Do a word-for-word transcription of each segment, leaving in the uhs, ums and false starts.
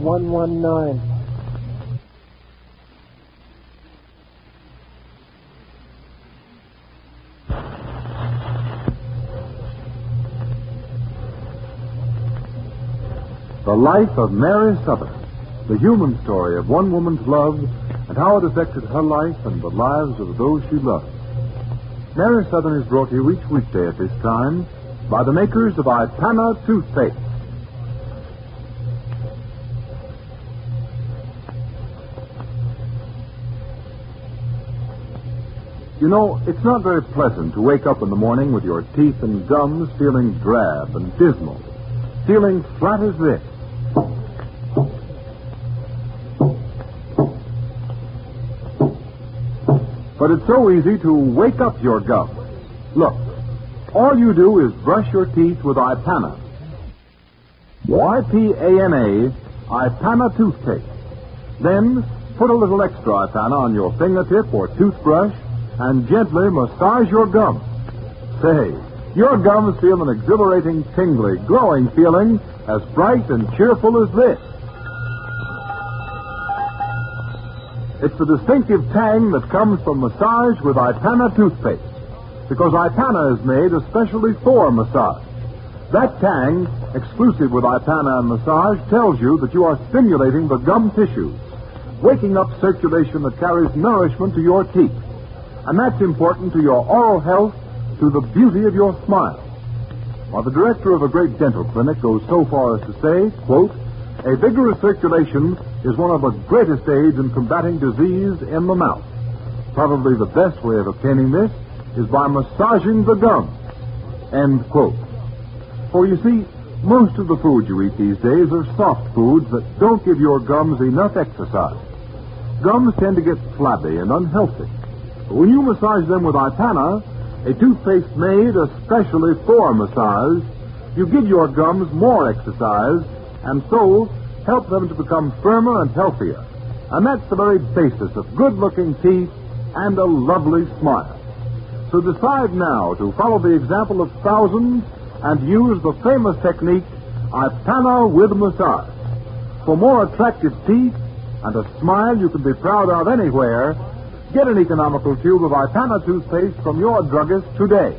one one nine. The Life of Mary Southern, the human story of one woman's love and how it affected her life and the lives of those she loved. Mary Southern is brought to you each weekday at this time by the makers of Ipana toothpaste. You know, it's not very pleasant to wake up in the morning with your teeth and gums feeling drab and dismal, feeling flat as this. But it's so easy to wake up your gums. Look, all you do is brush your teeth with Ipana. Y P A N A, Ipana toothpaste. Then put a little extra Ipana on your fingertip or toothbrush and gently massage your gums. Say, your gums feel an exhilarating, tingly, glowing feeling as bright and cheerful as this. It's the distinctive tang that comes from massage with Ipana toothpaste, because Ipana is made especially for massage. That tang, exclusive with Ipana and massage, tells you that you are stimulating the gum tissues, waking up circulation that carries nourishment to your teeth. And that's important to your oral health, to the beauty of your smile. While the director of a great dental clinic goes so far as to say, quote, a vigorous circulation is one of the greatest aids in combating disease in the mouth. Probably the best way of obtaining this is by massaging the gums. End quote. For you see, most of the food you eat these days are soft foods that don't give your gums enough exercise. Gums tend to get flabby and unhealthy. But when you massage them with Ipana, a toothpaste made especially for massage, you give your gums more exercise and so help them to become firmer and healthier. And that's the very basis of good-looking teeth and a lovely smile. So decide now to follow the example of thousands and use the famous technique, Ipana with massage. For more attractive teeth and a smile you can be proud of anywhere, get an economical tube of Ipana toothpaste from your druggist today.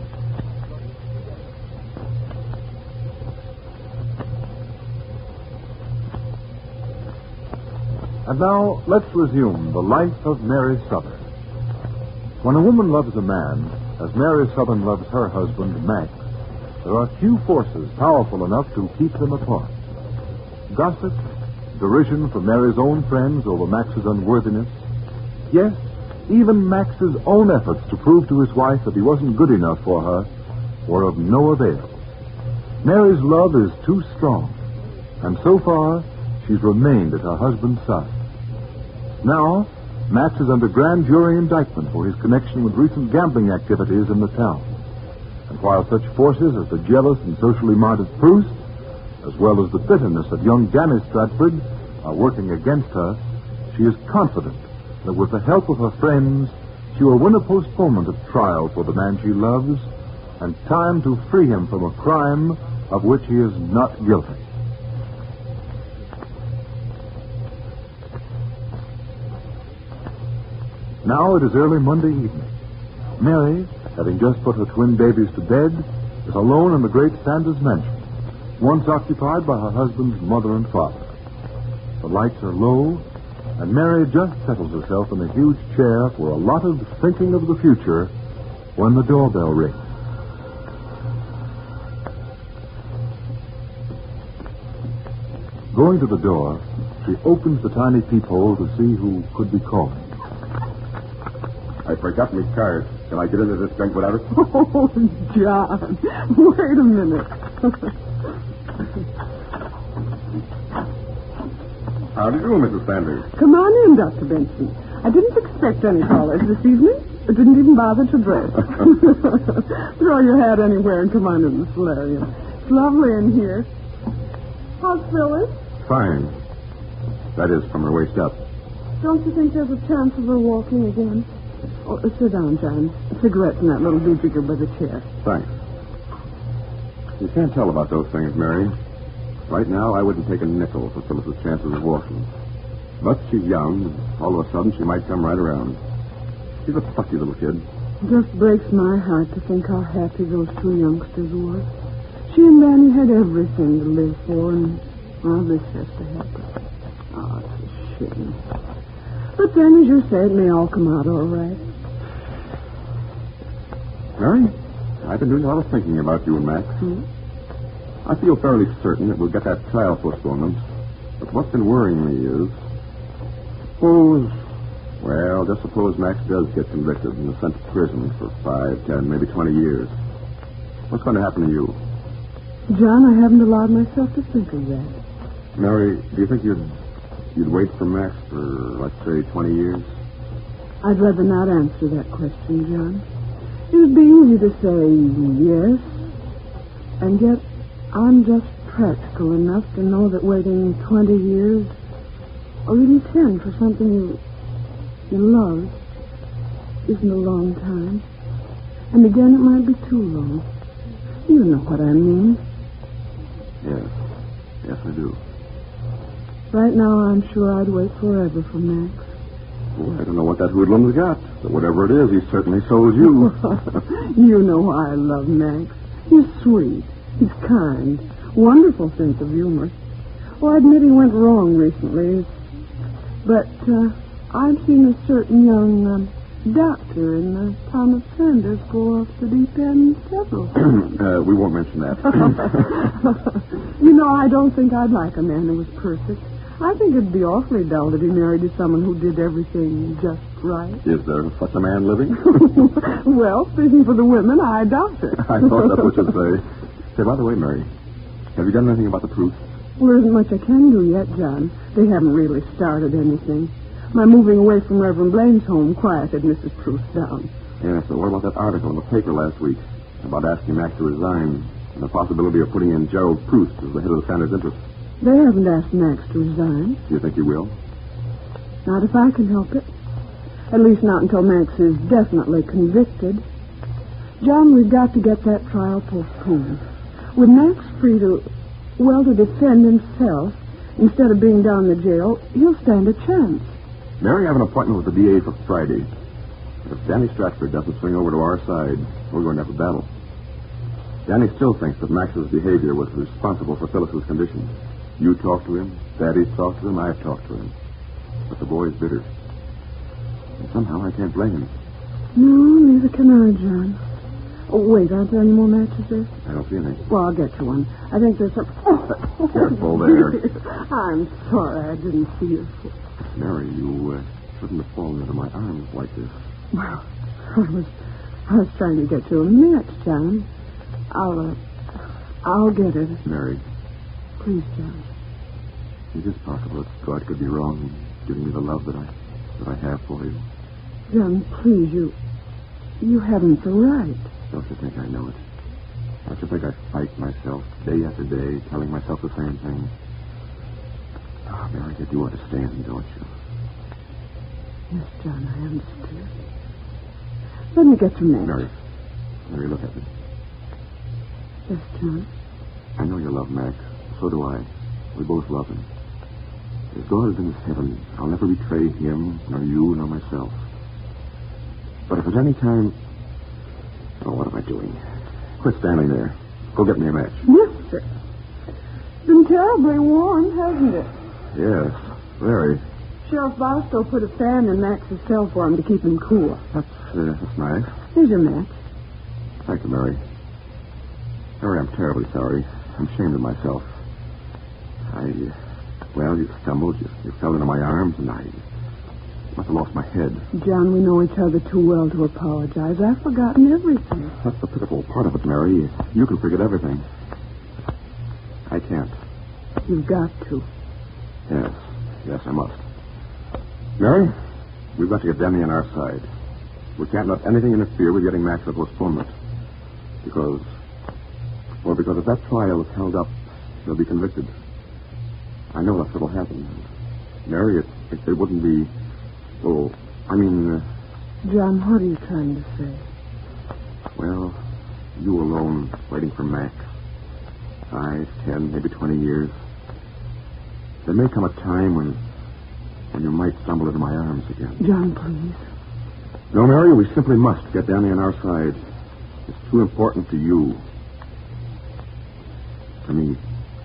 And now, let's resume the life of Mary Southern. When a woman loves a man, as Mary Southern loves her husband, Max, there are few forces powerful enough to keep them apart. Gossip, derision from Mary's own friends over Max's unworthiness, yes, even Max's own efforts to prove to his wife that he wasn't good enough for her were of no avail. Mary's love is too strong, and so far, she's remained at her husband's side. Now, Max is under grand jury indictment for his connection with recent gambling activities in the town. And while such forces as the jealous and socially minded Proust, as well as the bitterness of young Danny Stratford, are working against her, she is confident that with the help of her friends, she will win a postponement of trial for the man she loves and time to free him from a crime of which he is not guilty. Now it is early Monday evening. Mary, having just put her twin babies to bed, is alone in the great Sanders mansion, once occupied by her husband's mother and father. The lights are low, and Mary just settles herself in a huge chair for a lot of thinking of the future when the doorbell rings. Going to the door, she opens the tiny peephole to see who could be calling. I forgot my card. Can I get into this bank without it? Oh, John. Wait a minute. How do you do, Missus Sanders? Come on in, Doctor Benson. I didn't expect any callers this evening. I didn't even bother to dress. Throw your hat anywhere and come on in the solarium. It's lovely in here. How's Phyllis? Fine. That is, from her waist up. Don't you think there's a chance of her walking again? Oh, uh, sit down, John. Cigarettes in that little beaker by the chair. Thanks. You can't tell about those things, Mary. Right now, I wouldn't take a nickel for Phyllis's chances of walking. But she's young, and all of a sudden she might come right around. She's a plucky little kid. It just breaks my heart to think how happy those two youngsters were. She and Danny had everything to live for, and now this has to happen. Oh, it's a shame. But then, as you say, it may all come out all right. Mary, I've been doing a lot of thinking about you and Max. Hmm? I feel fairly certain that we'll get that trial postponement. But what's been worrying me is, suppose, well, just suppose Max does get convicted and is sent to prison for five, ten, maybe twenty years. What's going to happen to you? John, I haven't allowed myself to think of that. Mary, do you think you'd you'd wait for Max for, let's say, twenty years? I'd rather not answer that question, John. It would be easy to say yes, and yet I'm just practical enough to know that waiting twenty years, or even ten, for something you, you love isn't a long time. And again, it might be too long. You know what I mean. Yes. Yes, I do. Right now, I'm sure I'd wait forever for Max. Well, I don't know what that hoodlum's got, but whatever it is, he certainly sold you. You know why I love Max. He's sweet. He's kind. Wonderful sense of humor. Well, I admit he went wrong recently. But uh, I've seen a certain young um, doctor in the town of Sanders go off the deep end several times. uh, we won't mention that. You know, I don't think I'd like a man who was perfect. I think it'd be awfully dull to be married to someone who did everything just right. Is there such a man living? Well, speaking for the women, I doubt it. I thought that's what you'd say. Say, by the way, Mary, have you done anything about the proofs? Well, there isn't much I can do yet, John. They haven't really started anything. My moving away from Reverend Blaine's home quieted Missus Proust down. Yes, but what about that article in the paper last week about asking Max to resign and the possibility of putting in Gerald Proust as the head of the Sanders interest? They haven't asked Max to resign. Do you think he will? Not if I can help it. At least not until Max is definitely convicted. John, we've got to get that trial postponed. With Max free to, well, to defend himself instead of being down in the jail, he'll stand a chance. Mary, I have an appointment with the D A for Friday. If Danny Stratford doesn't swing over to our side, we're going to have a battle. Danny still thinks that Max's behavior was responsible for Phyllis's condition. You talked to him, Daddy's talked to him, I've talked to him. But the boy's bitter. And somehow I can't blame him. No, neither can I, John. Oh, wait, aren't there any more matches there? I don't see any. Well, I'll get you one. I think there's some... Oh, careful there. I'm sorry, I didn't see your foot. Mary, you uh, shouldn't have fallen into my arms like this. Well, I was, I was trying to get you a match, John. I'll, uh, I'll get it. Mary. Please, John. Is it possible that God could be wrong in giving me the love that I that I have for you? John, please, you you haven't the right. Don't you think I know it? Don't you think I fight myself day after day, telling myself the same thing? Oh, Mary, you do understand, don't you? Yes, John, I understand. Let me get your match. Mary, Mary, look at me. Yes, John. I know you love Max. So do I. We both love him. As God is in his heaven, I'll never betray him, nor you, nor myself. But if at any time... Oh, what am I doing? Quit standing there. Go get me a match. Yes, sir. It's been terribly warm, hasn't it? Yes, very. Sheriff Barstow put a fan in Max's cell for him to keep him cool. That's, uh, that's nice. Here's your match. Thank you, Mary. Mary, I'm terribly sorry. I'm ashamed of myself. I, uh, well, you stumbled, you, you fell into my arms, and I must have lost my head. John, we know each other too well to apologize. I've forgotten everything. That's the pitiful part of it, Mary. You can forget everything. I can't. You've got to. Yes, yes, I must. Mary, we've got to get Danny on our side. We can't let anything interfere with getting Max a postponement. Because, well, because if that trial is held up, he'll be convicted. I know that's what'll happen. Mary, it, it, it wouldn't be... Oh, I mean... Uh, John, what are you trying to say? Well, you alone, waiting for Max. five, ten, maybe twenty years. There may come a time when when you might stumble into my arms again. John, please. No, Mary, we simply must get Danny on our side. It's too important to you. To me.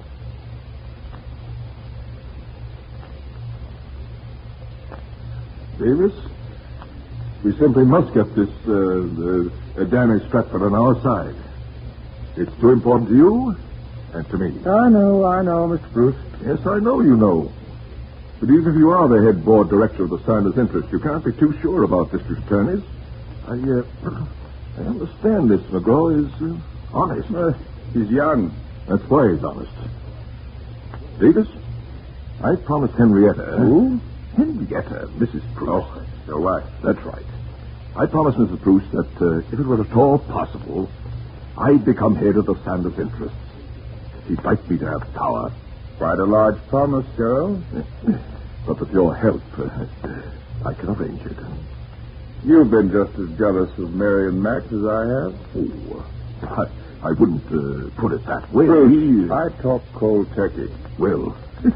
Davis, we simply must get this uh, uh, Danny Stratford on our side. It's too important to you and to me. I know, I know, Mister Bruce. Yes, I know you know. But even if you are the head board director of the Sanders interest, you can't be too sure about district attorneys. I, uh, I understand this McGraw is uh, honest. Uh, he's young. That's why he's honest. Davis, I promised Henrietta... Who? Henrietta, Missus Bruce. Oh, your wife. That's right. I promised Missus Bruce that uh, if it were at all possible, I'd become head of the Sanders interests. She'd like me to have power. Quite a large promise, Gerald. But with your help, uh, I can arrange it. You've been just as jealous of Mary and Max as I have. Oh, I, I wouldn't uh, put it that way. Bruce, I talk cold turkey. Well,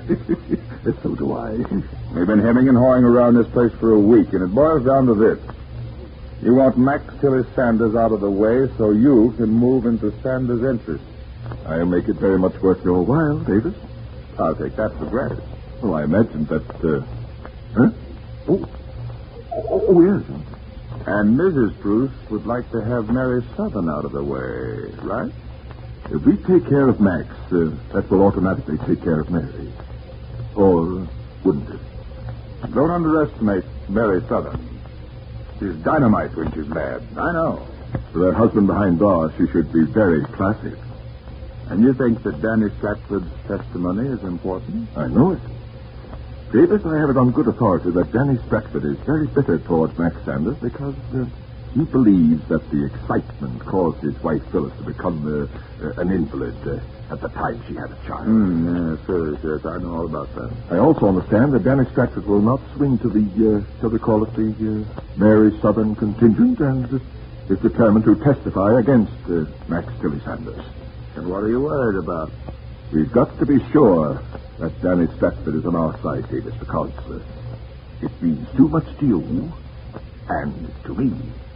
so do I. We've been hemming and hawing around this place for a week, and it boils down to this. You want Max Tilly Sanders out of the way so you can move into Sanders' interests. I'll make it very much worth your while, Davis. I'll take that for granted. Well, I imagined that, uh... Huh? Oh. Oh, oh, yes. And Missus Bruce would like to have Mary Southern out of the way, right? If we take care of Max, uh, that will automatically take care of Mary. Or wouldn't it? Don't underestimate Mary Southern. She's dynamite when she's mad. I know. For her husband behind bars, she should be very classy. And you think that Danny Stratford's testimony is important? I know it. Davis, I have it on good authority that Danny Stratford is very bitter towards Max Sanders because uh, he believes that the excitement caused his wife Phyllis to become uh, uh, an invalid uh, at the time she had a child. Mm, yes, yes, yes, I know all about that. I also understand that Danny Stratford will not swing to the, uh, shall we call it, the uh, Mary Southern contingent and uh, is determined to testify against uh, Max Tilly Sanders. And what are you worried about? We've got to be sure that Danny Stratford is on our side, Davis, because uh, it means too much to you and to me.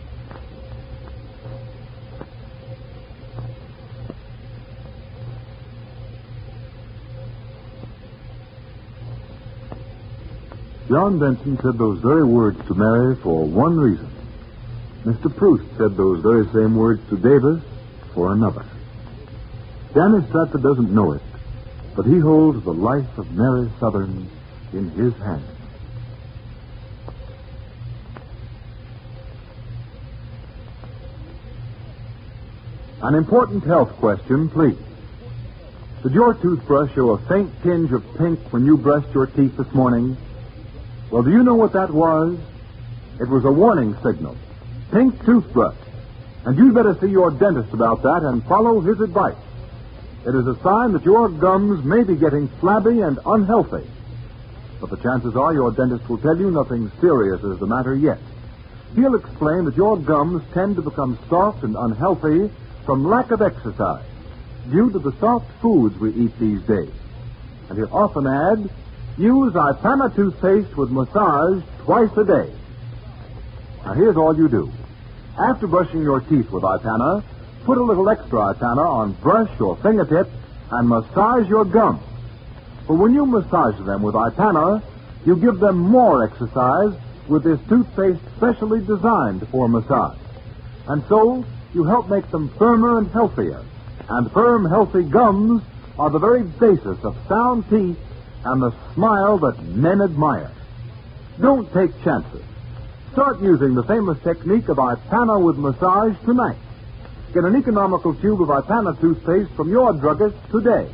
John Benson said those very words to Mary for one reason. Mister Proust said those very same words to Davis for another. Danny Stratford doesn't know it, but he holds the life of Mary Southern in his hands. An important health question, please. Did your toothbrush show a faint tinge of pink when you brushed your teeth this morning? Well, do you know what that was? It was a warning signal. Pink toothbrush. And you'd better see your dentist about that and follow his advice. It is a sign that your gums may be getting flabby and unhealthy. But the chances are your dentist will tell you nothing serious is the matter yet. He'll explain that your gums tend to become soft and unhealthy from lack of exercise due to the soft foods we eat these days. And he'll often add, use Ipana toothpaste with massage twice a day. Now here's all you do. After brushing your teeth with Ipana, put a little extra Ipana on brush or fingertip and massage your gums. But when you massage them with Ipana, you give them more exercise with this toothpaste specially designed for massage. And so, you help make them firmer and healthier. And firm, healthy gums are the very basis of sound teeth and the smile that men admire. Don't take chances. Start using the famous technique of Ipana with massage tonight. Get an economical tube of Ipana toothpaste from your druggist today.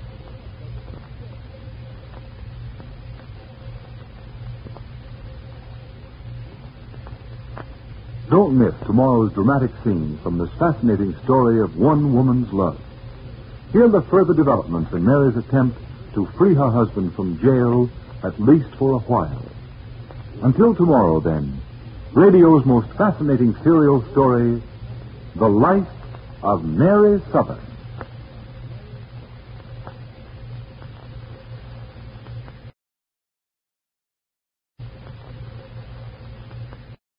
Don't miss tomorrow's dramatic scene from this fascinating story of one woman's love. Hear the further developments in Mary's attempt to free her husband from jail, at least for a while. Until tomorrow, then, radio's most fascinating serial story, The Life of Mary Southern.